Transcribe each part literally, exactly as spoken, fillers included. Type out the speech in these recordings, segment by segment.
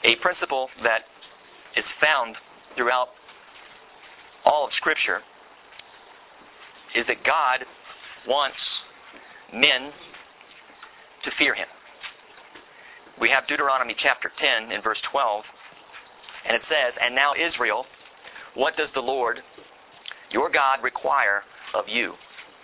A principle that is found throughout all of Scripture is that God wants men to fear Him. We have Deuteronomy chapter ten in verse twelve, and it says, "And now Israel, what does the Lord your God require of you?"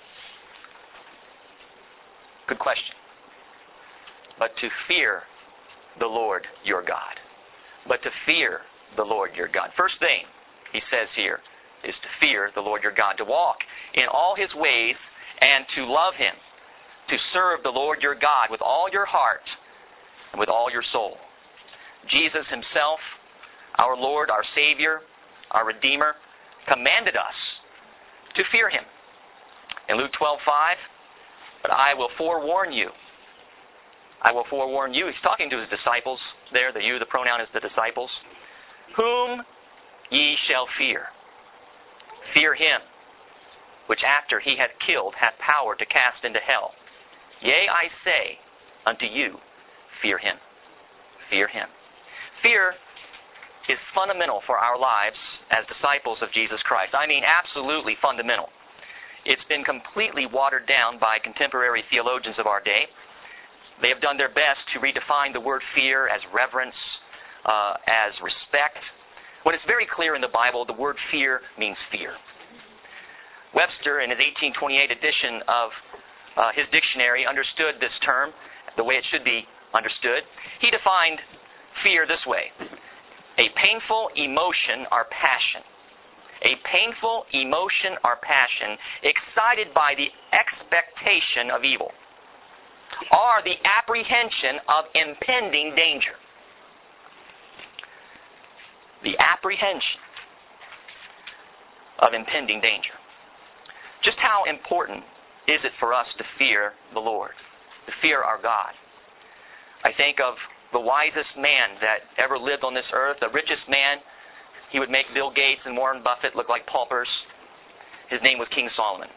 Good question. But to fear the Lord your God. But to fear the Lord your God. First thing he says here is to fear the Lord your God, to walk in all His ways and to love Him, to serve the Lord your God with all your heart and with all your soul. Jesus Himself, our Lord, our Savior, our Redeemer, commanded us to fear Him. In Luke twelve five, "But I will forewarn you." I will forewarn you. He's talking to His disciples there. The you, the pronoun is the disciples. "Whom ye shall fear. Fear Him, which after He hath killed hath power to cast into hell. Yea, I say unto you, fear Him." Fear Him. Fear is fundamental for our lives as disciples of Jesus Christ. I mean, absolutely fundamental. It's been completely watered down by contemporary theologians of our day. They have done their best to redefine the word fear as reverence, uh, as respect. When it's very clear in the Bible, the word fear means fear. Webster, in his eighteen twenty-eight edition of uh, his dictionary, understood this term the way it should be understood. He defined fear this way: a painful emotion or passion. A painful emotion or passion excited by the expectation of evil, or the apprehension of impending danger. The apprehension of impending danger. Just how important is it for us to fear the Lord, to fear our God? I think of the wisest man that ever lived on this earth, the richest man. He would make Bill Gates and Warren Buffett look like paupers. His name was King Solomon.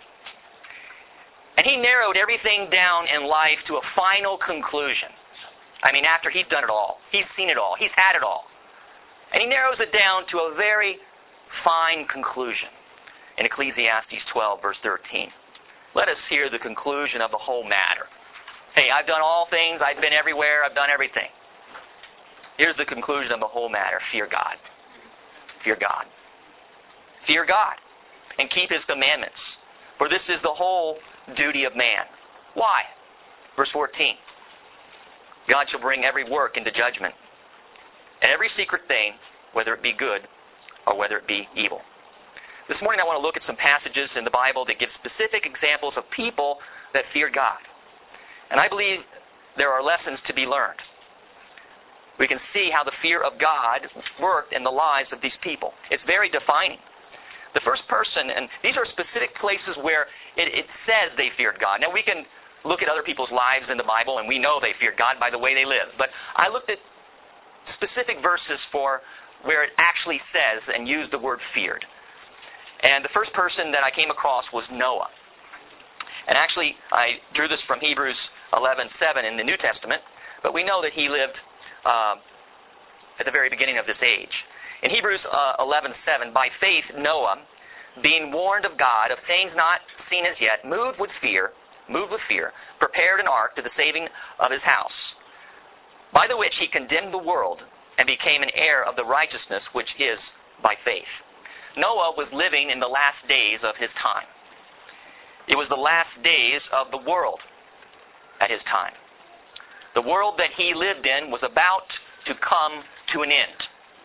And he narrowed everything down in life to a final conclusion. I mean, after he's done it all, he's seen it all, he's had it all. And he narrows it down to a very fine conclusion in Ecclesiastes twelve, verse thirteen. Let us hear the conclusion of the whole matter. Hey, I've done all things, I've been everywhere, I've done everything. Here's the conclusion of the whole matter: fear God. Fear God. Fear God. And keep His commandments. For this is the whole duty of man. Why? Verse fourteen. God shall bring every work into judgment, and every secret thing, whether it be good or whether it be evil. This morning I want to look at some passages in the Bible that give specific examples of people that fear God. And I believe there are lessons to be learned. We can see how the fear of God worked in the lives of these people. It's very defining. The first person, and these are specific places where it, it says they feared God. Now we can look at other people's lives in the Bible and we know they feared God by the way they live. But I looked at specific verses for where it actually says and used the word feared. And the first person that I came across was Noah. And actually I drew this from Hebrews eleven seven in the New Testament. But we know that he lived Uh, at the very beginning of this age. In Hebrews uh, eleven seven, by faith Noah, being warned of God of things not seen as yet, moved with fear, moved with fear, prepared an ark to the saving of his house, by the which he condemned the world and became an heir of the righteousness which is by faith. Noah was living in the last days of his time. It was the last days of the world at his time. The world that he lived in was about to come to an end.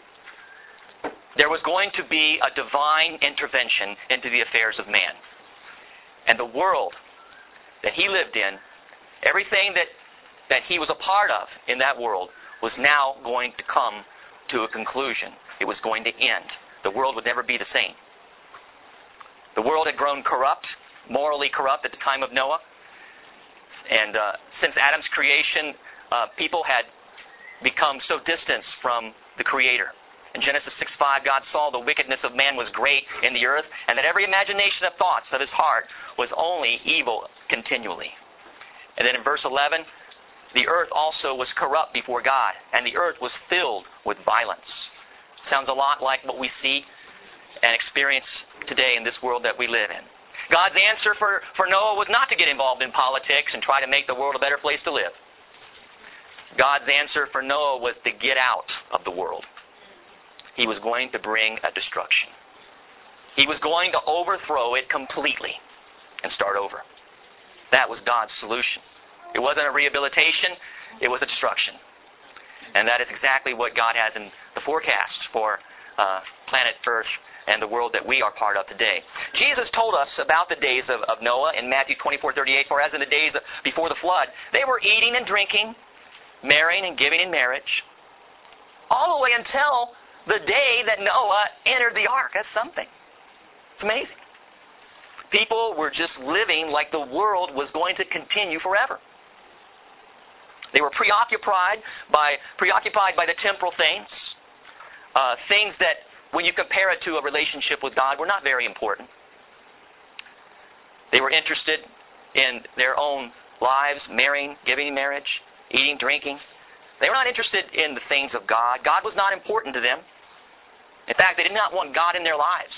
There was going to be a divine intervention into the affairs of man. And the world that he lived in, everything that, that he was a part of in that world, was now going to come to a conclusion. It was going to end. The world would never be the same. The world had grown corrupt, morally corrupt at the time of Noah. And uh, since Adam's creation, uh, people had become so distanced from the Creator. In Genesis six five, God saw the wickedness of man was great in the earth, and that every imagination of thoughts of his heart was only evil continually. And then in verse eleven, the earth also was corrupt before God, and the earth was filled with violence. Sounds a lot like what we see and experience today in this world that we live in. God's answer for, for Noah was not to get involved in politics and try to make the world a better place to live. God's answer for Noah was to get out of the world. He was going to bring a destruction. He was going to overthrow it completely and start over. That was God's solution. It wasn't a rehabilitation, it was a destruction. And that is exactly what God has in the forecast for uh, planet Earth and the world that we are part of today. Jesus told us about the days of, of Noah in Matthew twenty-four thirty-eight, for as in the days of, before the flood, they were eating and drinking, marrying and giving in marriage, all the way until the day that Noah entered the ark. That's something. It's amazing. People were just living like the world was going to continue forever. They were preoccupied by preoccupied by the temporal things, uh, things that, when you compare it to a relationship with God, were not very important. They were interested in their own lives, marrying, giving in marriage, eating, drinking. They were not interested in the things of God. God was not important to them. In fact, they did not want God in their lives.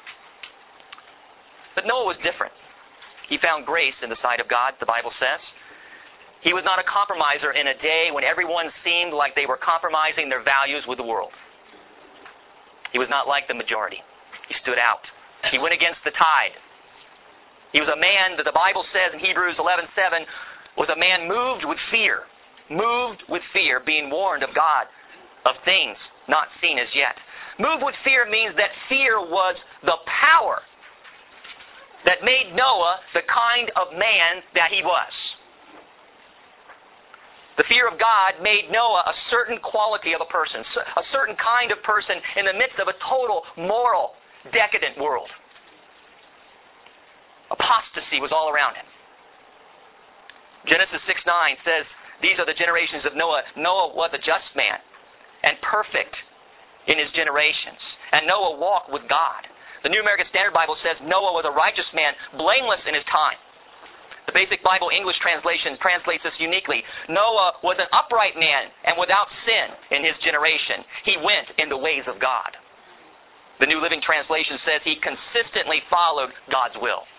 But Noah was different. He found grace in the sight of God, the Bible says. He was not a compromiser in a day when everyone seemed like they were compromising their values with the world. He was not like the majority. He stood out. He went against the tide. He was a man that the Bible says in Hebrews eleven seven was a man moved with fear. Moved with fear, being warned of God of things not seen as yet. Moved with fear means that fear was the power that made Noah the kind of man that he was. The fear of God made Noah a certain quality of a person, a certain kind of person in the midst of a total, moral, decadent world. Apostasy was all around him. Genesis six nine says, these are the generations of Noah. Noah was a just man and perfect in his generations. And Noah walked with God. The New American Standard Bible says Noah was a righteous man, blameless in his time. The Basic Bible English translation translates this uniquely. Noah was an upright man and without sin in his generation. He went in the ways of God. The New Living Translation says he consistently followed God's will.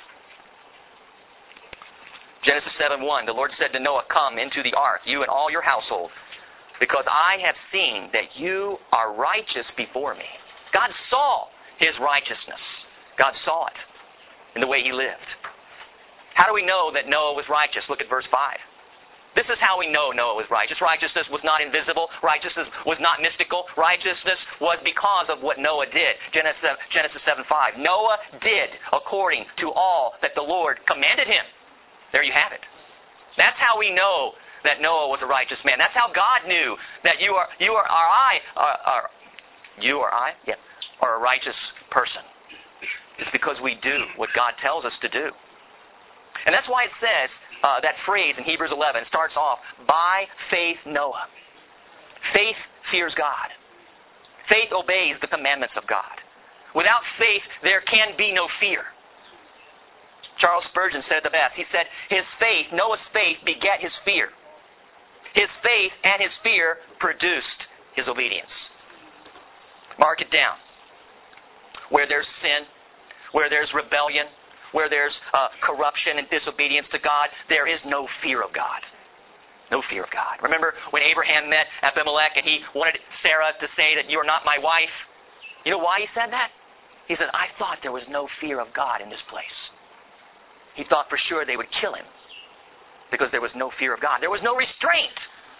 Genesis seven one, the Lord said to Noah, come into the ark, you and all your household, because I have seen that you are righteous before me. God saw his righteousness. God saw it in the way he lived. How do we know that Noah was righteous? Look at verse five. This is how we know Noah was righteous. Righteousness was not invisible. Righteousness was not mystical. Righteousness was because of what Noah did. Genesis seven five. Noah did according to all that the Lord commanded him. There you have it. That's how we know that Noah was a righteous man. That's how God knew that you are, you are, are I, are, are, you or I, yeah, are a righteous person. It's because we do what God tells us to do. And that's why it says, uh, that phrase in Hebrews eleven starts off, by faith Noah. Faith fears God. Faith obeys the commandments of God. Without faith, there can be no fear. Charles Spurgeon said it the best. He said, his faith, Noah's faith, begat his fear. His faith and his fear produced his obedience. Mark it down. Where there's sin, where there's rebellion, where there's uh, corruption and disobedience to God, there is no fear of God. No fear of God. Remember when Abraham met Abimelech and he wanted Sarah to say that you are not my wife? You know why he said that? He said, I thought there was no fear of God in this place. He thought for sure they would kill him because there was no fear of God. There was no restraint.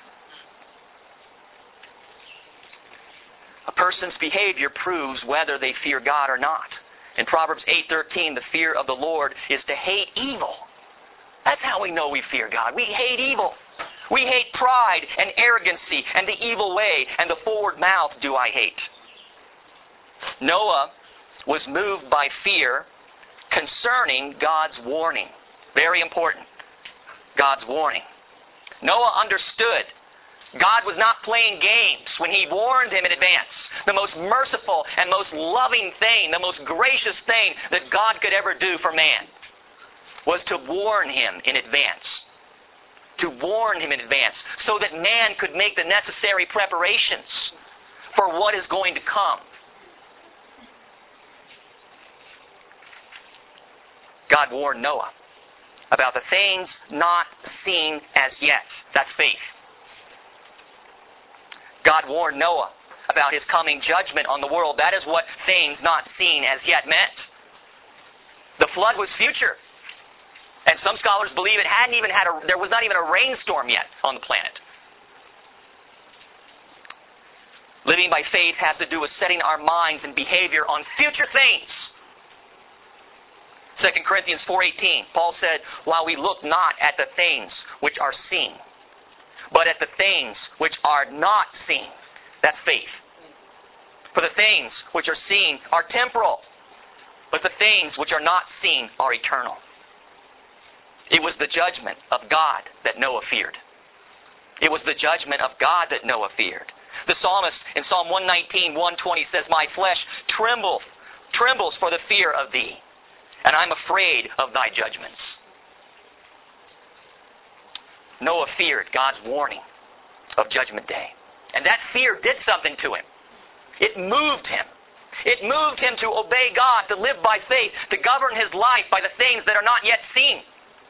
A person's behavior proves whether they fear God or not. In Proverbs eight thirteen, the fear of the Lord is to hate evil. That's how we know we fear God. We hate evil. We hate pride and arrogancy and the evil way, and the forward mouth do I hate. Noah was moved by fear concerning God's warning. Very important. God's warning. Noah understood God was not playing games when he warned him in advance. The most merciful and most loving thing, the most gracious thing that God could ever do for man was to warn him in advance. to warn him in advance so that man could make the necessary preparations for what is going to come. God warned Noah about the things not seen as yet. That's faith. God warned Noah about his coming judgment on the world. That is what things not seen as yet meant. The flood was future. And some scholars believe it hadn't even had a, there was not even a rainstorm yet on the planet. Living by faith has to do with setting our minds and behavior on future things. Second Corinthians four eighteen, Paul said, while we look not at the things which are seen, but at the things which are not seen. That's faith. For the things which are seen are temporal, but the things which are not seen are eternal. It was the judgment of God that Noah feared. It was the judgment of God that Noah feared. The psalmist in Psalm one nineteen, one twenty says, my flesh trembleth, trembles for the fear of thee, and I'm afraid of thy judgments. Noah feared God's warning of Judgment Day. And that fear did something to him. It moved him. It moved him to obey God, to live by faith, to govern his life by the things that are not yet seen.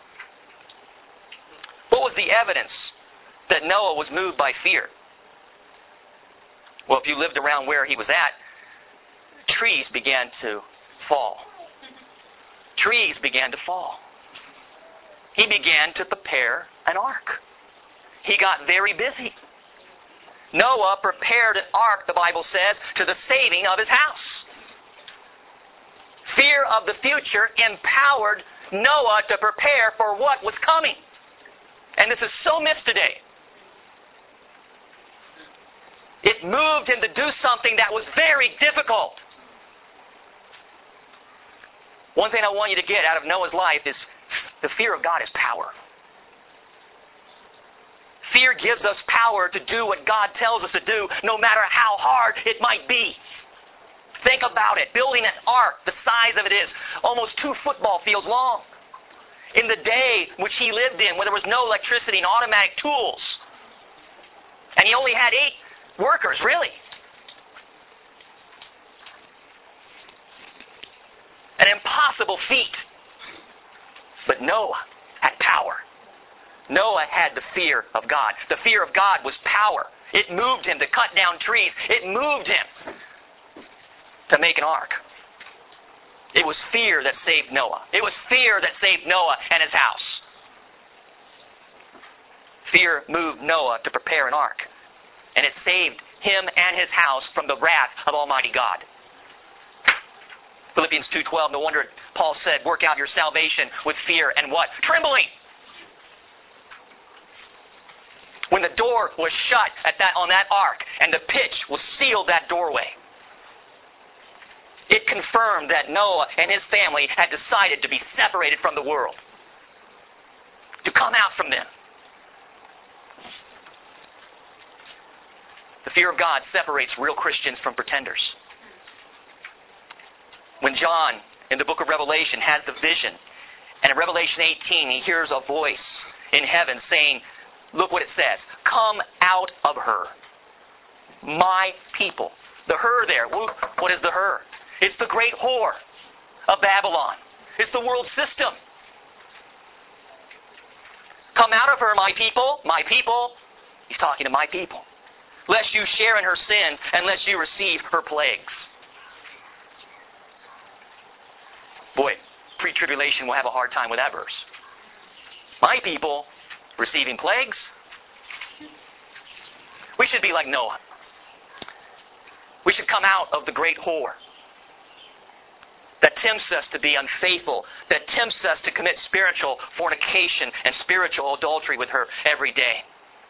What was the evidence that Noah was moved by fear? Well, if you lived around where he was at, trees began to fall. Trees began to fall. He began to prepare an ark. He got very busy. Noah prepared an ark, the Bible says, to the saving of his house. Fear of the future empowered Noah to prepare for what was coming. And this is so missed today. It moved him to do something that was very difficult. One thing I want you to get out of Noah's life is the fear of God is power. Fear gives us power to do what God tells us to do, no matter how hard it might be. Think about it. Building an ark, the size of it is almost two football fields long. In the day which he lived in, where there was no electricity and automatic tools, and he only had eight workers, really. An impossible feat. But Noah had power. Noah had the fear of God. The fear of God was power. It moved him to cut down trees. It moved him to make an ark. It was fear that saved Noah. It was fear that saved Noah and his house. Fear moved Noah to prepare an ark. And it saved him and his house from the wrath of Almighty God. Philippians two twelve, no wonder Paul said, work out your salvation with fear and what? Trembling. When the door was shut at that, on that ark and the pitch was sealed that doorway, it confirmed that Noah and his family had decided to be separated from the world, to come out from them. The fear of God separates real Christians from pretenders. When John, in the book of Revelation, has the vision, and in Revelation eighteen, he hears a voice in heaven saying, look what it says, come out of her, my people. The her there, what is the her? It's the great whore of Babylon. It's the world system. Come out of her, my people, my people. He's talking to my people. Lest you share in her sin, and lest you receive her plagues. Boy, pre-tribulation will have a hard time with that verse. My people receiving plagues. We should be like Noah. We should come out of the great whore that tempts us to be unfaithful, that tempts us to commit spiritual fornication and spiritual adultery with her every day.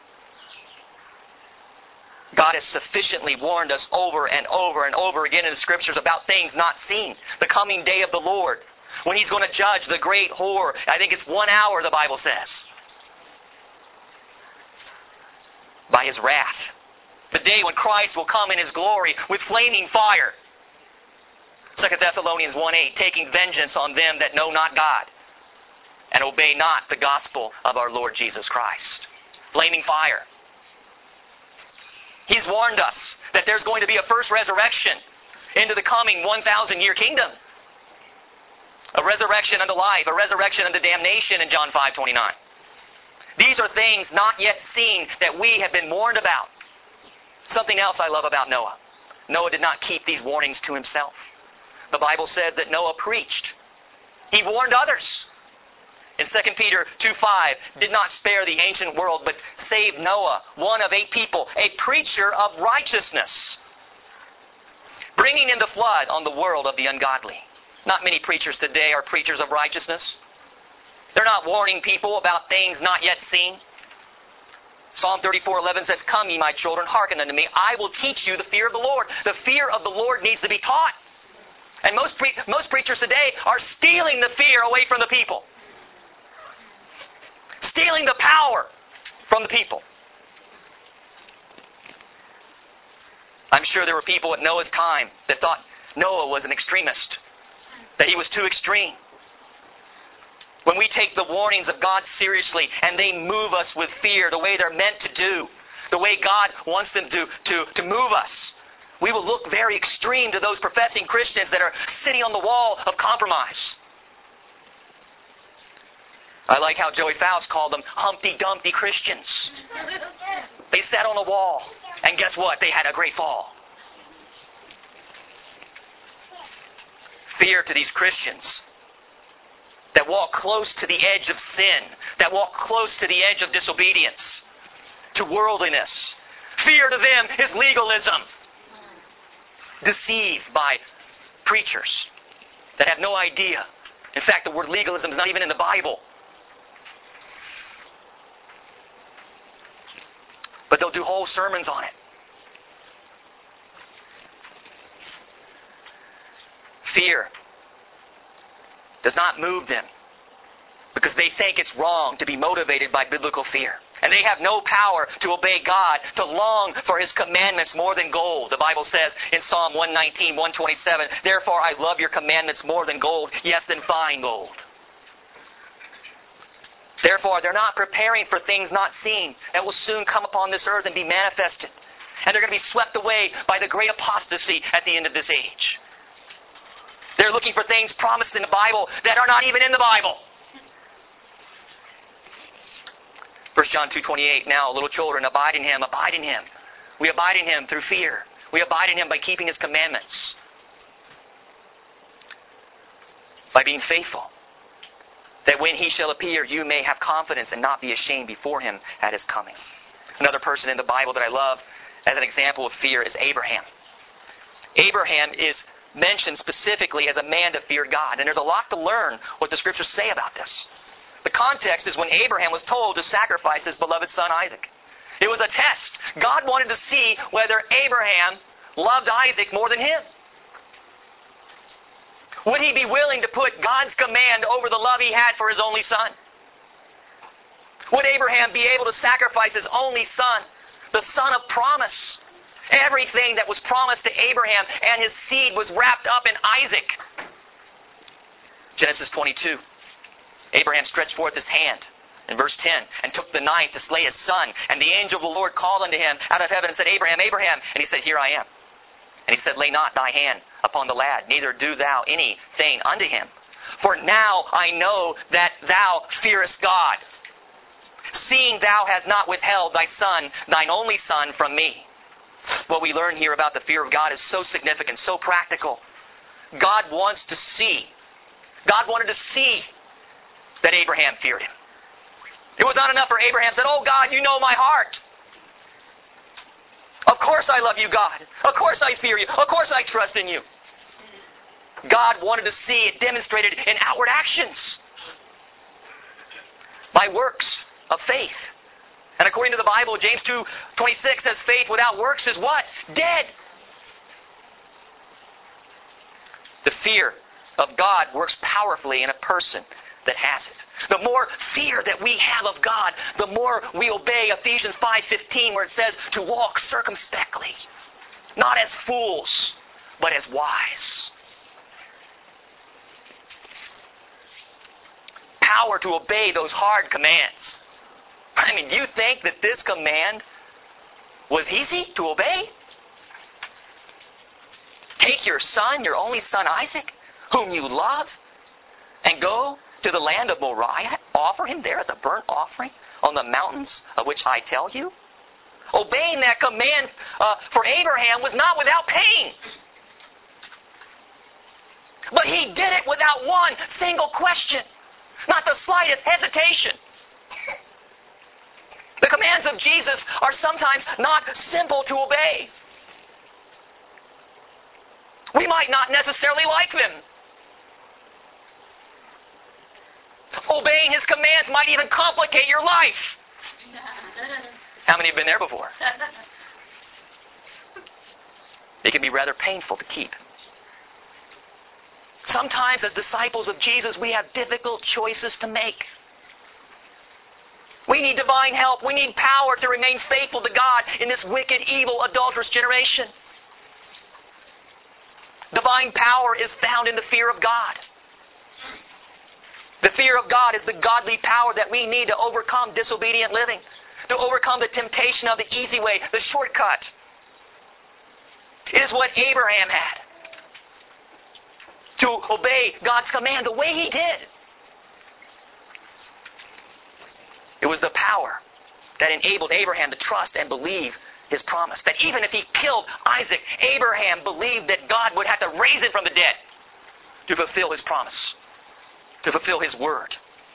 God has sufficiently warned us over and over and over again in the Scriptures about things not seen. The coming day of the Lord, when He's going to judge the great whore. I think it's one hour, the Bible says. By His wrath. The day when Christ will come in His glory with flaming fire. Second Thessalonians one eight, taking vengeance on them that know not God. and obey not the gospel of our Lord Jesus Christ. Flaming fire. He's warned us that there's going to be a first resurrection into the coming one thousand year kingdom. A resurrection unto life, a resurrection unto damnation in John five twenty-nine. These are things not yet seen that we have been warned about. Something else I love about Noah. Noah did not keep these warnings to himself. The Bible says that Noah preached. He warned others. In Second Peter two five, did not spare the ancient world, but saved Noah, one of eight people, a preacher of righteousness, bringing in the flood on the world of the ungodly. Not many preachers today are preachers of righteousness. They're not warning people about things not yet seen. Psalm thirty-four eleven says, "Come, ye my children, hearken unto me. I will teach you the fear of the Lord." The fear of the Lord needs to be taught. And most pre- most preachers today are stealing the fear away from the people. Stealing the power from the people. I'm sure there were people at Noah's time that thought Noah was an extremist, that he was too extreme. When we take the warnings of God seriously and they move us with fear the way they're meant to do, the way God wants them to, to, to move us, we will look very extreme to those professing Christians that are sitting on the wall of compromise. I like how Joey Faust called them Humpty Dumpty Christians. They sat on a wall, and guess what? They had a great fall. Fear to these Christians that walk close to the edge of sin, that walk close to the edge of disobedience, to worldliness. Fear to them is legalism. Deceived by preachers that have no idea. In fact, the word legalism is not even in the Bible. But they'll do whole sermons on it. Fear does not move them because they think it's wrong to be motivated by biblical fear. And they have no power to obey God, to long for His commandments more than gold. The Bible says in Psalm one nineteen, one twenty-seven, "Therefore I love your commandments more than gold, yes, than fine gold." Therefore, they're not preparing for things not seen that will soon come upon this earth and be manifested. And they're going to be swept away by the great apostasy at the end of this age. They're looking for things promised in the Bible that are not even in the Bible. First John two twenty-eight, "Now, little children, abide in Him, abide in Him. We abide in Him through fear. We abide in Him by keeping His commandments. By being faithful. That when He shall appear, you may have confidence and not be ashamed before Him at His coming." Another person in the Bible that I love as an example of fear is Abraham. Abraham is mentioned specifically as a man that feared God. And there's a lot to learn what the Scriptures say about this. The context is when Abraham was told to sacrifice his beloved son Isaac. It was a test. God wanted to see whether Abraham loved Isaac more than him. Would he be willing to put God's command over the love he had for his only son? Would Abraham be able to sacrifice his only son, the son of promise? Everything that was promised to Abraham and his seed was wrapped up in Isaac. Genesis twenty-two. Abraham stretched forth his hand, in verse ten, and took the knife to slay his son. And the angel of the Lord called unto him out of heaven and said, "Abraham, Abraham." And he said, "Here I am." And he said, "Lay not thy hand upon the lad, neither do thou anything unto him. For now I know that thou fearest God, seeing thou hast not withheld thy son, thine only son, from me." What we learn here about the fear of God is so significant, so practical. God wants to see. God wanted to see that Abraham feared Him. It was not enough for Abraham to say, "Oh God, you know my heart. Of course I love you, God. Of course I fear you. Of course I trust in you." God wanted to see it demonstrated in outward actions. By works of faith. And according to the Bible, James two twenty-six says faith without works is what? Dead. The fear of God works powerfully in a person that has it. The more fear that we have of God, the more we obey Ephesians five fifteen, where it says to walk circumspectly, not as fools, but as wise. power to obey those hard commands. I mean, do you think that this command was easy to obey? Take your son, your only son Isaac, whom you love, and go to the land of Moriah, offer him there as a burnt offering on the mountains of which I tell you? Obeying that command uh, for Abraham was not without pain. But he did it without one single question, not the slightest hesitation. The commands of Jesus are sometimes not simple to obey. We might not necessarily like them. Obeying his commands might even complicate your life. How many have been there before? It can be rather painful to keep. Sometimes as disciples of Jesus, we have difficult choices to make. We need divine help. We need power to remain faithful to God in this wicked, evil, adulterous generation. Divine power is found in the fear of God. The fear of God is the godly power that we need to overcome disobedient living, to overcome the temptation of the easy way, the shortcut. It is what Abraham had, to obey God's command the way he did. It was the power that enabled Abraham to trust and believe his promise. That even if he killed Isaac, Abraham believed that God would have to raise him from the dead to fulfill his promise, to fulfill his word.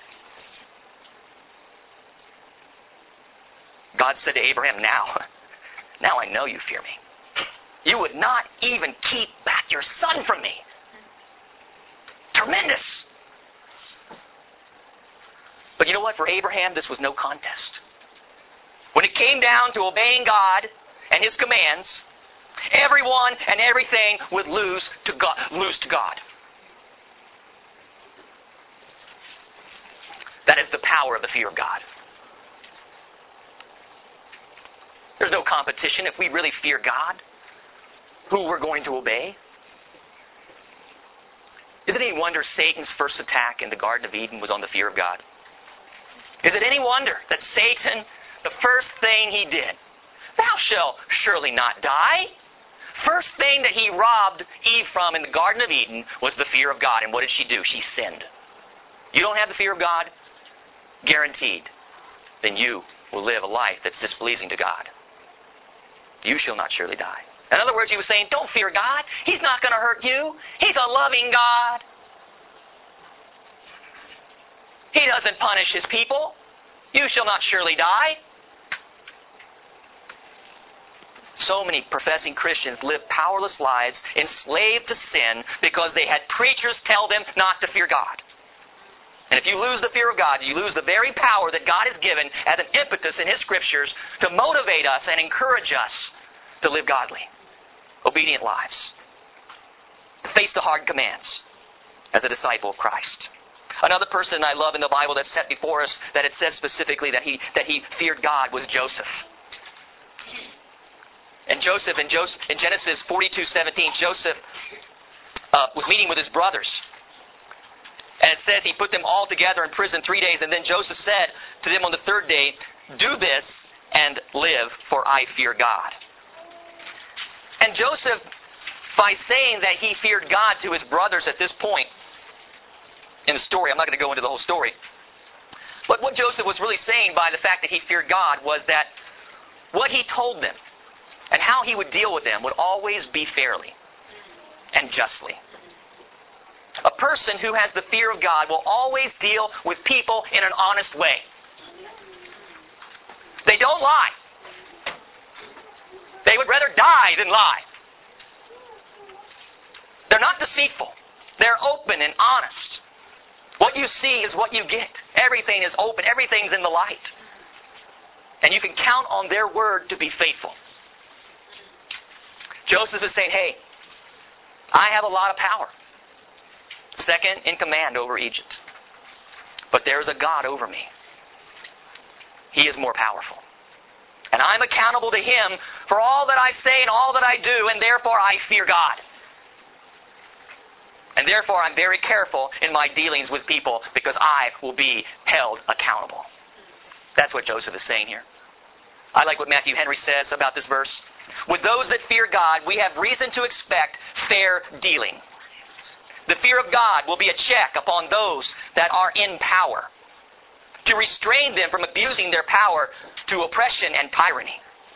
God said to Abraham, now, now I know you fear me. You would not even keep back your son from me. Tremendous. But you know what? For Abraham, this was no contest. When it came down to obeying God and his commands, everyone and everything would lose to God. Lose to God. That is the power of the fear of God. There's no competition if we really fear God, who we're going to obey. Is it any wonder Satan's first attack in the Garden of Eden was on the fear of God? Is it any wonder that Satan, the first thing he did, thou shalt surely not die. First thing that he robbed Eve from in the Garden of Eden was the fear of God. And what did she do? She sinned. You don't have the fear of God? Guaranteed. Then you will live a life that's displeasing to God. You shall not surely die. In other words, he was saying, don't fear God. He's not going to hurt you. He's a loving God. He doesn't punish his people. You shall not surely die. So many professing Christians live powerless lives, enslaved to sin, because they had preachers tell them not to fear God. And if you lose the fear of God, you lose the very power that God has given as an impetus in his scriptures to motivate us and encourage us to live godly, obedient lives, to face the hard commands as a disciple of Christ. Another person I love in the Bible that's set before us, that it says specifically that he that he feared God, was Joseph. And Joseph, in, Joseph, in Genesis forty-two seventeen, Joseph uh, was meeting with his brothers. And it says he put them all together in prison three days. And then Joseph said to them on the third day, do this and live, for I fear God. And Joseph, by saying that he feared God to his brothers at this point in the story, I'm not going to go into the whole story, but what Joseph was really saying by the fact that he feared God was that what he told them and how he would deal with them would always be fairly and justly. A person who has the fear of God will always deal with people in an honest way. They don't lie. They would rather die than lie. They're not deceitful. They're open and honest. What you see is what you get. Everything is open. Everything's in the light. And you can count on their word to be faithful. Joseph is saying, hey, I have a lot of power. Second in command over Egypt. But there's a God over me. He is more powerful. And I'm accountable to him for all that I say and all that I do, and therefore I fear God. And therefore, I'm very careful in my dealings with people because I will be held accountable. That's what Joseph is saying here. I like what Matthew Henry says about this verse. With those that fear God, we have reason to expect fair dealing. The fear of God will be a check upon those that are in power, to restrain them from abusing their power to oppression and tyranny.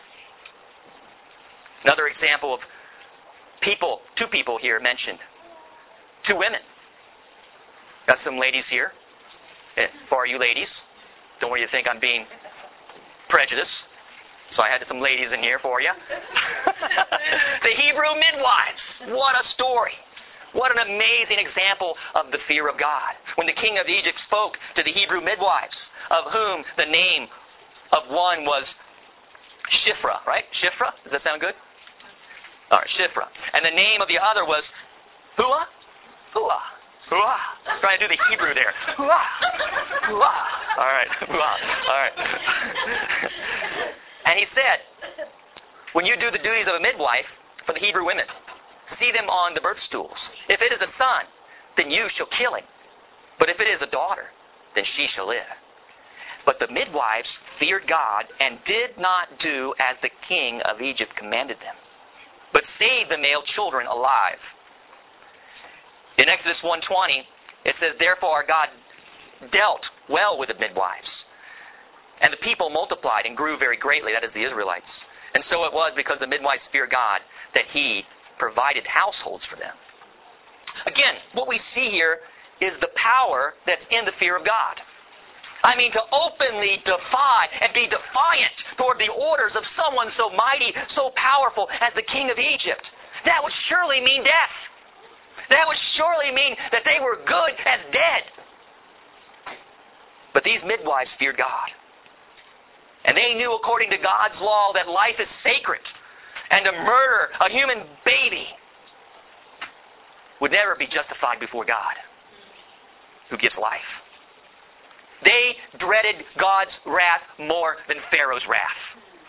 Another example of people, two people here mentioned. Two women. Got some ladies here. For you ladies, don't worry you think I'm being prejudiced. So I had some ladies in here for you. The Hebrew midwives. What a story. What an amazing example of the fear of God. When the king of Egypt spoke to the Hebrew midwives, of whom the name of one was Shiphrah, right? Shiphrah? Does that sound good? All right, Shiphrah. And the name of the other was Hua? Hua. Hua. Trying to do the Hebrew there. Hua. Hua. All right. Hua. All right. And he said, when you do the duties of a midwife for the Hebrew women, see them on the birth stools. If it is a son, then you shall kill him. But if it is a daughter, then she shall live. But the midwives feared God and did not do as the king of Egypt commanded them, but saved the male children alive. In Exodus one twenty, it says, therefore our God dealt well with the midwives. And the people multiplied and grew very greatly, that is the Israelites. And so it was because the midwives feared God that He provided households for them. Again, what we see here is the power that's in the fear of God. I mean, to openly defy and be defiant toward the orders of someone so mighty, so powerful as the king of Egypt. That would surely mean death. That would surely mean that they were good as dead. But these midwives feared God. And they knew according to God's law that life is sacred. And to murder a human baby would never be justified before God, who gives life. They dreaded God's wrath more than Pharaoh's wrath.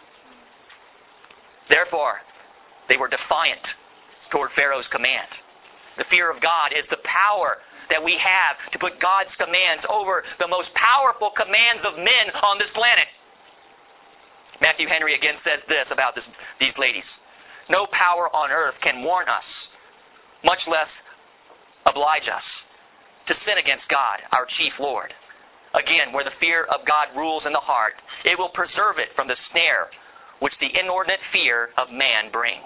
Therefore, they were defiant toward Pharaoh's command. The fear of God is the power that we have to put God's commands over the most powerful commands of men on this planet. Matthew Henry again says this about this, these ladies. No power on earth can warn us, much less oblige us, to sin against God, our chief Lord. Again, where the fear of God rules in the heart, it will preserve it from the snare which the inordinate fear of man brings.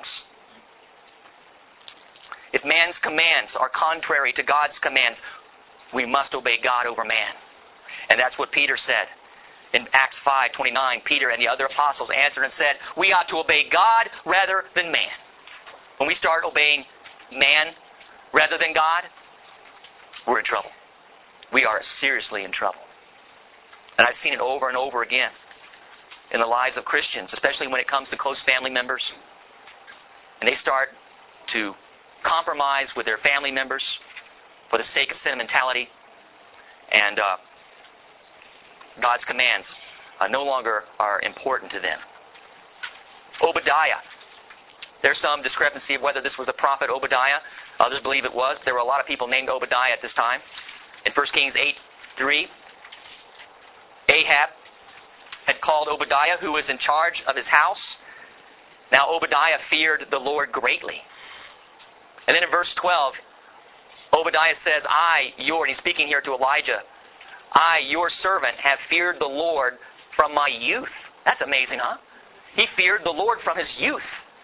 If man's commands are contrary to God's commands, we must obey God over man. And that's what Peter said. In Acts five twenty-nine, Peter and the other apostles answered and said, we ought to obey God rather than man. When we start obeying man rather than God, we're in trouble. We are seriously in trouble. And I've seen it over and over again in the lives of Christians, especially when it comes to close family members. And they start to compromise with their family members for the sake of sentimentality. And uh, God's commands uh, no longer are important to them. Obadiah. There's some discrepancy of whether this was the prophet Obadiah. Others believe it was. There were a lot of people named Obadiah at this time. In First Kings eight three, Ahab had called Obadiah, who was in charge of his house. Now Obadiah feared the Lord greatly. And then in verse twelve, Obadiah says, I, your, and he's speaking here to Elijah, I, your servant, have feared the Lord from my youth. That's amazing, huh? He feared the Lord from his youth.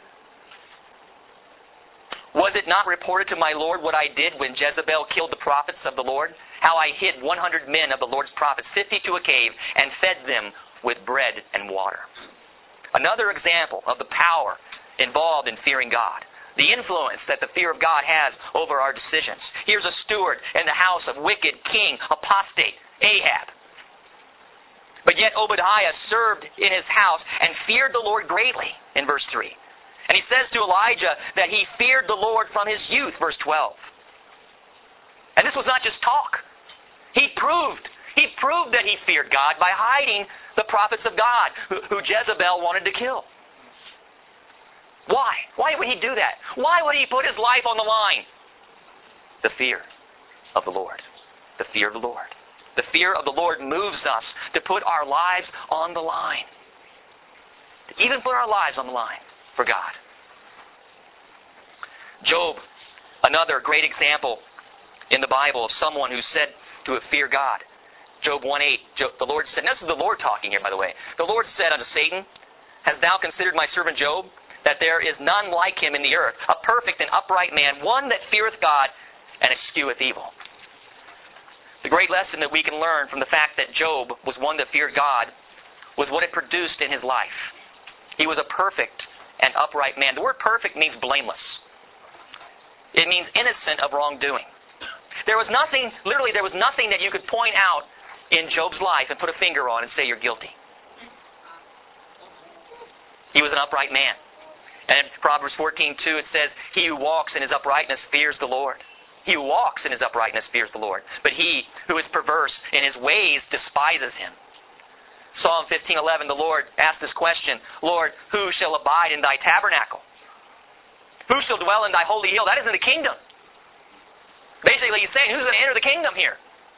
Was it not reported to my Lord what I did when Jezebel killed the prophets of the Lord? How I hid one hundred men of the Lord's prophets, fifty to a cave, and fed them with bread and water. Another example of the power involved in fearing God. The influence that the fear of God has over our decisions. Here's a steward in the house of wicked king, apostate, Ahab. But yet Obadiah served in his house and feared the Lord greatly, in verse three. And he says to Elijah that he feared the Lord from his youth, verse twelve. And this was not just talk. He proved, he proved that he feared God by hiding the prophets of God who, who Jezebel wanted to kill. Why? Why would he do that? Why would he put his life on the line? The fear of the Lord. The fear of the Lord. The fear of the Lord moves us to put our lives on the line. To even put our lives on the line for God. Job, another great example in the Bible of someone who said to fear God. Job one eight, the Lord said, and this is the Lord talking here, by the way. The Lord said unto Satan, Hast thou considered my servant Job, that there is none like him in the earth, a perfect and upright man, one that feareth God and escheweth evil. The great lesson that we can learn from the fact that Job was one that feared God was what it produced in his life. He was a perfect and upright man. The word perfect means blameless. It means innocent of wrongdoing. There was nothing, literally there was nothing that you could point out in Job's life and put a finger on and say you're guilty. He was an upright man. And in Proverbs fourteen two it says, He who walks in his uprightness fears the Lord. He who walks in his uprightness fears the Lord. But he who is perverse in his ways despises him. Psalm fifteen eleven, the Lord asked this question, Lord, who shall abide in thy tabernacle? Who shall dwell in thy holy hill? That is in the kingdom. Basically he's saying, who's going to enter the kingdom here?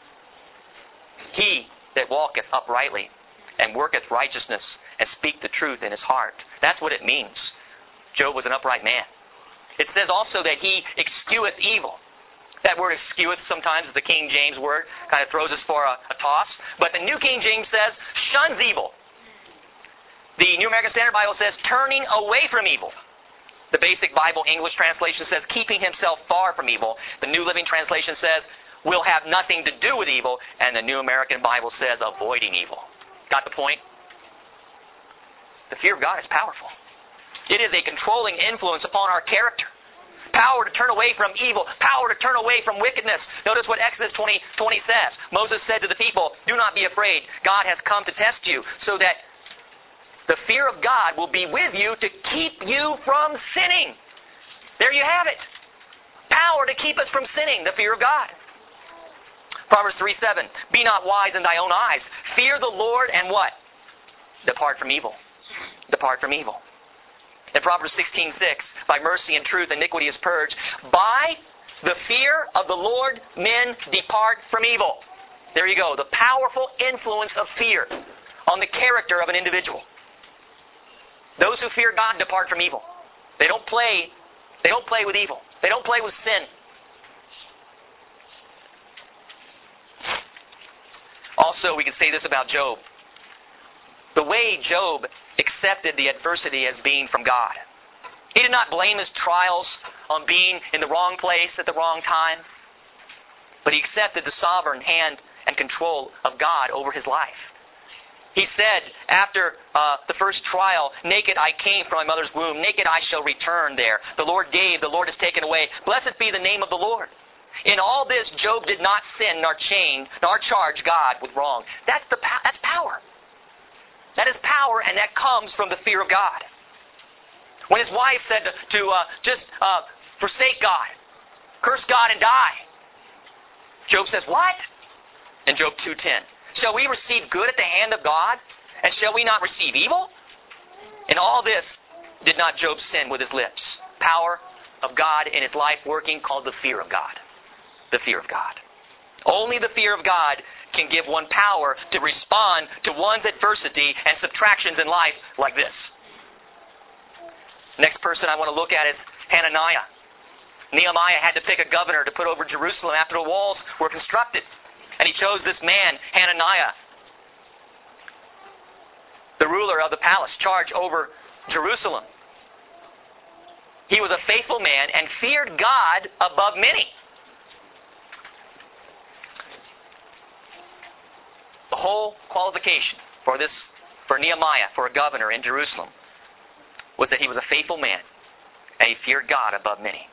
He that walketh uprightly and worketh righteousness and speak the truth in his heart. That's what it means. Job was an upright man. It says also that he escheweth evil. That word escheweth sometimes is the King James word. Kind of throws us for a, a toss. But the New King James says, shuns evil. The New American Standard Bible says, turning away from evil. The basic Bible English translation says, keeping himself far from evil. The New Living Translation says, will have nothing to do with evil. And the New American Bible says, avoiding evil. Got the point? The fear of God is powerful. It is a controlling influence upon our character. Power to turn away from evil. Power to turn away from wickedness. Notice what Exodus twenty twenty says. Moses said to the people, do not be afraid. God has come to test you so that the fear of God will be with you to keep you from sinning. There you have it. Power to keep us from sinning. The fear of God. Proverbs three seven. Be not wise in thy own eyes. Fear the Lord and what? Depart from evil. Depart from evil. In Proverbs sixteen six, by mercy and truth iniquity is purged. By the fear of the Lord men depart from evil. There you go. The powerful influence of fear on the character of an individual. Those who fear God depart from evil. They don't play, they don't play with evil. They don't play with sin. Also, we can say this about Job. The way Job accepted the adversity as being from God. He did not blame his trials on being in the wrong place at the wrong time, but he accepted the sovereign hand and control of God over his life. He said after uh, the first trial, naked I came from my mother's womb, naked I shall return there. The Lord gave, the Lord has taken away. Blessed be the name of the Lord. In all this, Job did not sin nor chain nor charge God with wrong. That's the that's power. That is power, and that comes from the fear of God. When his wife said to, to uh, just uh, forsake God, curse God and die, Job says, what? In Job two ten, shall we receive good at the hand of God, and shall we not receive evil? In all this did not Job sin with his lips. Power of God in his life working, called the fear of God. The fear of God. Only the fear of God can give one power to respond to one's adversity and subtractions in life like this. Next person I want to look at is Hananiah. Nehemiah had to pick a governor to put over Jerusalem after the walls were constructed. And he chose this man, Hananiah, the ruler of the palace, charge over Jerusalem. He was a faithful man and feared God above many. The whole qualification for this, for Nehemiah, for a governor in Jerusalem, was that he was a faithful man and he feared God above many.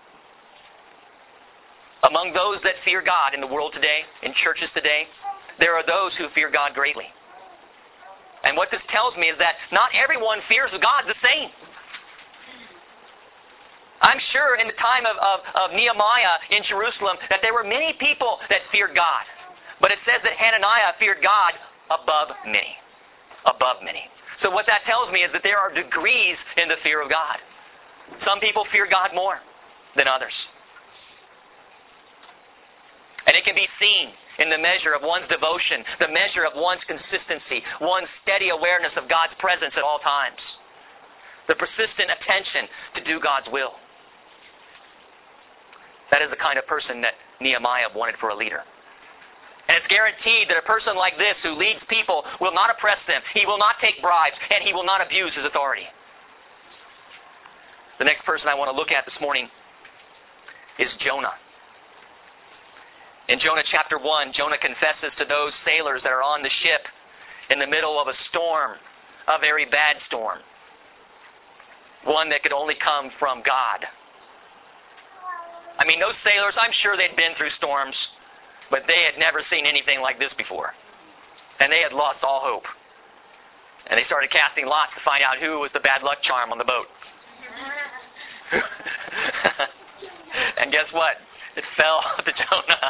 Among those that fear God in the world today, in churches today, there are those who fear God greatly. And what this tells me is that not everyone fears God the same. I'm sure in the time of, of, of Nehemiah in Jerusalem that there were many people that feared God. But it says that Hananiah feared God above many. Above many. So what that tells me is that there are degrees in the fear of God. Some people fear God more than others. They can be seen in the measure of one's devotion, the measure of one's consistency, one's steady awareness of God's presence at all times, the persistent attention to do God's will. That is the kind of person that Nehemiah wanted for a leader. And it's guaranteed that a person like this who leads people will not oppress them, he will not take bribes, and he will not abuse his authority. The next person I want to look at this morning is Jonah. In Jonah chapter one, Jonah confesses to those sailors that are on the ship in the middle of a storm, a very bad storm, one that could only come from God. I mean, those sailors, I'm sure they'd been through storms, but they had never seen anything like this before. And they had lost all hope. And they started casting lots to find out who was the bad luck charm on the boat. And guess what? It fell to Jonah.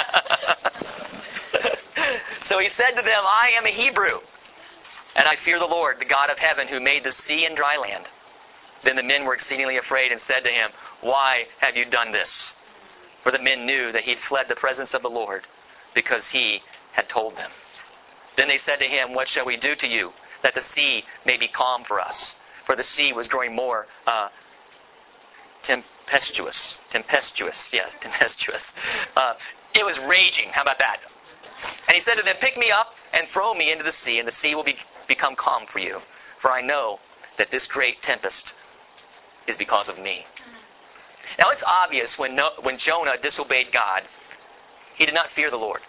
So he said to them, I am a Hebrew, and I fear the Lord, the God of heaven, who made the sea and dry land. Then the men were exceedingly afraid and said to him, Why have you done this? For the men knew that he had fled the presence of the Lord, because he had told them. Then they said to him, What shall we do to you, that the sea may be calm for us? For the sea was growing more uh, tempestuous. Tempestuous, yes, tempestuous. Uh, it was raging. How about that? And he said to them, Pick me up and throw me into the sea, and the sea will be, become calm for you. For I know that this great tempest is because of me. Now it's obvious when, no, when Jonah disobeyed God, he did not fear the Lord.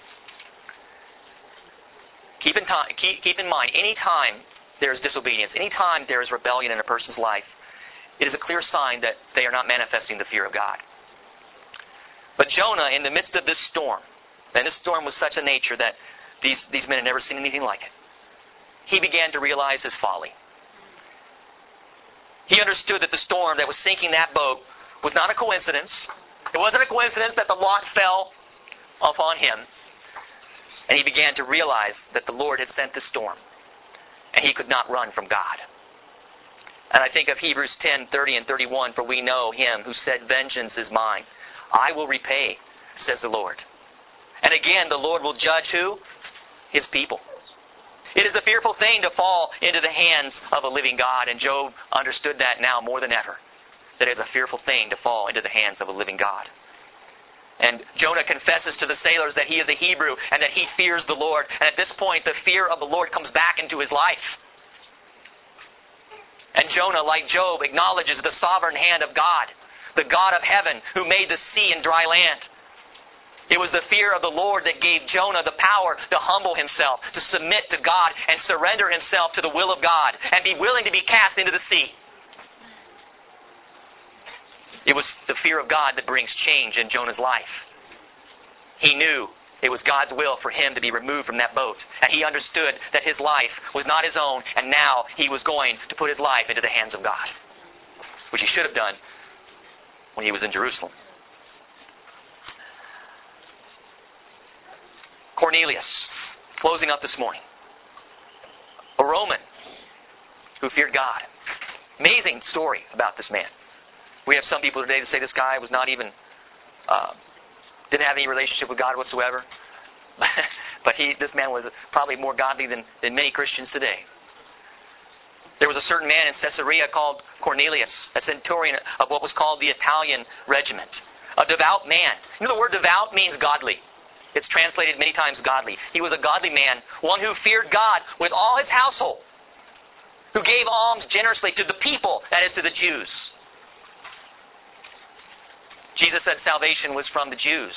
Keep in, time, keep, keep in mind, any time there is disobedience, any time there is rebellion in a person's life, it is a clear sign that they are not manifesting the fear of God. But Jonah, in the midst of this storm, and this storm was such a nature that these, these men had never seen anything like it, he began to realize his folly. He understood that the storm that was sinking that boat was not a coincidence. It wasn't a coincidence that the lot fell upon him. And he began to realize that the Lord had sent the storm, and he could not run from God. And I think of Hebrews ten, thirty and thirty-one, for we know him who said, Vengeance is mine. I will repay, says the Lord. And again, the Lord will judge who? His people. It is a fearful thing to fall into the hands of a living God, and Job understood that now more than ever, that it is a fearful thing to fall into the hands of a living God. And Jonah confesses to the sailors that he is a Hebrew and that he fears the Lord. And at this point, the fear of the Lord comes back into his life. And Jonah, like Job, acknowledges the sovereign hand of God, the God of heaven who made the sea and dry land. It was the fear of the Lord that gave Jonah the power to humble himself, to submit to God, and surrender himself to the will of God, and be willing to be cast into the sea. It was the fear of God that brings change in Jonah's life. He knew it was God's will for him to be removed from that boat. And he understood that his life was not his own, and now he was going to put his life into the hands of God, which he should have done when he was in Jerusalem. Cornelius, closing up this morning. A Roman who feared God. Amazing story about this man. We have some people today that say this guy was not even, uh, didn't have any relationship with God whatsoever. But he, this man was probably more godly than, than many Christians today. There was a certain man in Caesarea called Cornelius, a centurion of what was called the Italian regiment. A devout man. You know, the word devout means godly. It's translated many times godly. He was a godly man, one who feared God with all his household, who gave alms generously to the people, that is, to the Jews. Jesus said salvation was from the Jews.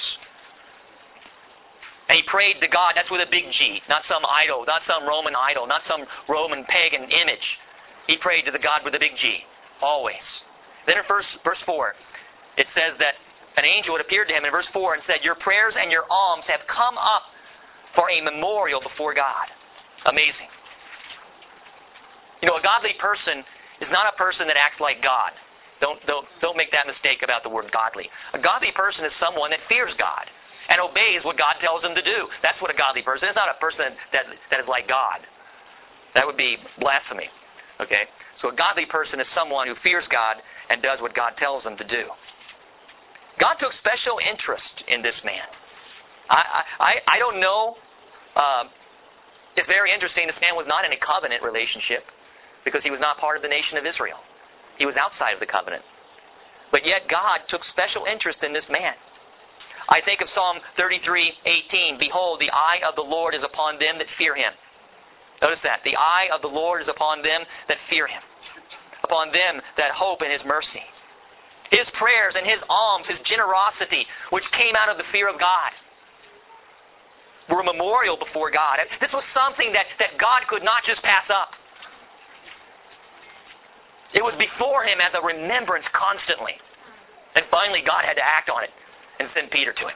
And he prayed to God, that's with a big G, not some idol, not some Roman idol, not some Roman pagan image. He prayed to the God with a big G, always. Then in verse, verse four, it says that an angel had appeared to him in verse four and said, Your prayers and your alms have come up for a memorial before God. Amazing. You know, a godly person is not a person that acts like God. Don't, don't, don't make that mistake about the word godly. A godly person is someone that fears God and obeys what God tells him to do. That's what a godly person is. It's not a person that, that is like God. That would be blasphemy. Okay? So a godly person is someone who fears God and does what God tells him to do. God took special interest in this man. I, I, I don't know. Um, it's very interesting. This man was not in a covenant relationship because he was not part of the nation of Israel. He was outside of the covenant. But yet God took special interest in this man. I think of Psalm thirty-three eighteen. Behold, the eye of the Lord is upon them that fear Him. Notice that. The eye of the Lord is upon them that fear Him. Upon them that hope in His mercy. His prayers and His alms, His generosity, which came out of the fear of God, were a memorial before God. This was something that, that God could not just pass up. It was before Him as a remembrance constantly. And finally God had to act on it and send Peter to him.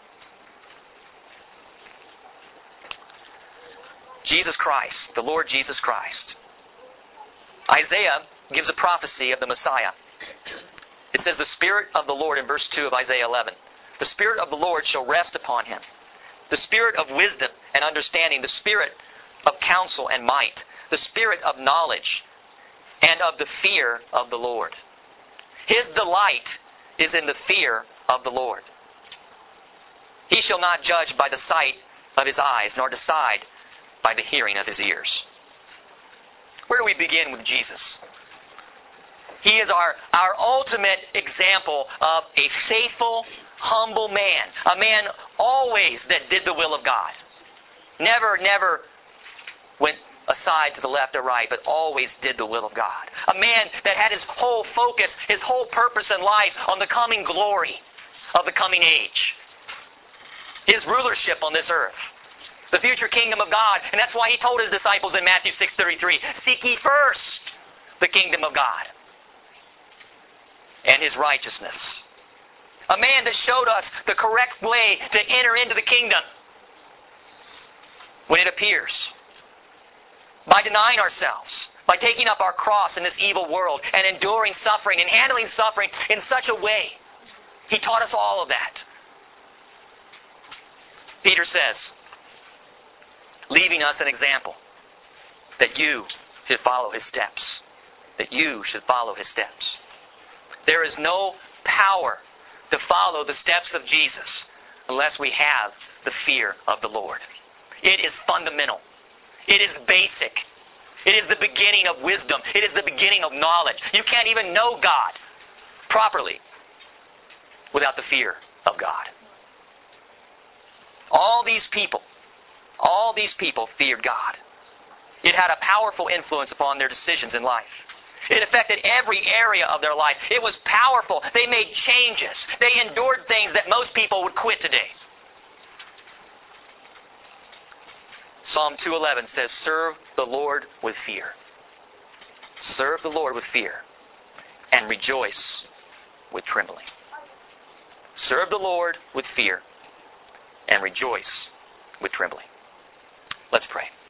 Jesus Christ, the Lord Jesus Christ. Isaiah gives a prophecy of the Messiah. It says, the Spirit of the Lord in verse two of Isaiah eleven. The Spirit of the Lord shall rest upon Him. The Spirit of wisdom and understanding. The Spirit of counsel and might. The Spirit of knowledge and of the fear of the Lord. His delight is in the fear of the Lord. He shall not judge by the sight of his eyes, nor decide by the hearing of his ears. Where do we begin with Jesus? He is our, our ultimate example of a faithful, humble man. A man always that did the will of God. Never, never went aside to the left or right, but always did the will of God. A man that had his whole focus, his whole purpose in life on the coming glory of the coming age. His rulership on this earth. The future kingdom of God. And that's why He told His disciples in Matthew six thirty-three, seek ye first the kingdom of God and His righteousness. A man that showed us the correct way to enter into the kingdom when it appears. By denying ourselves, by taking up our cross in this evil world and enduring suffering and handling suffering in such a way. He taught us all of that. Peter says, leaving us an example that you should follow His steps. That you should follow His steps. There is no power to follow the steps of Jesus unless we have the fear of the Lord. It is fundamental. It is basic. It is the beginning of wisdom. It is the beginning of knowledge. You can't even know God properly without the fear of God. All these people, all these people feared God. It had a powerful influence upon their decisions in life. It affected every area of their life. It was powerful. They made changes. They endured things that most people would quit today. Psalm two eleven says, serve the Lord with fear. Serve the Lord with fear and rejoice with trembling. Serve the Lord with fear and rejoice with trembling. Let's pray.